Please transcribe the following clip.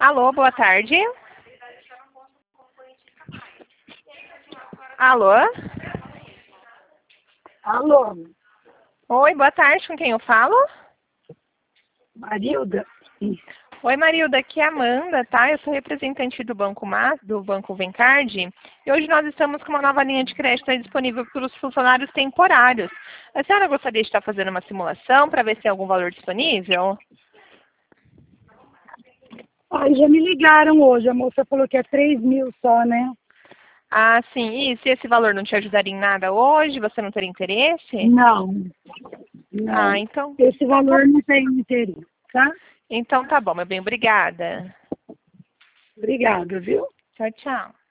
Alô, boa tarde. Alô? Alô, Oi, boa tarde, com quem eu falo? Marilda? Oi, Marilda, aqui é a Amanda, tá? Eu sou representante do Banco Vencard, e hoje nós estamos com uma nova linha de crédito aí disponível para os funcionários temporários. A senhora gostaria de estar fazendo uma simulação para ver se tem algum valor disponível? Ai, já me ligaram hoje, a moça falou que é 3.000 só, né? Ah, sim. E se esse valor não te ajudaria em nada hoje, você não teria interesse? Não, Ah, não. então, Esse então tá, valor não tem interesse, tá? então tá bom, meu bem, obrigada. Obrigada, viu? Tchau, tchau.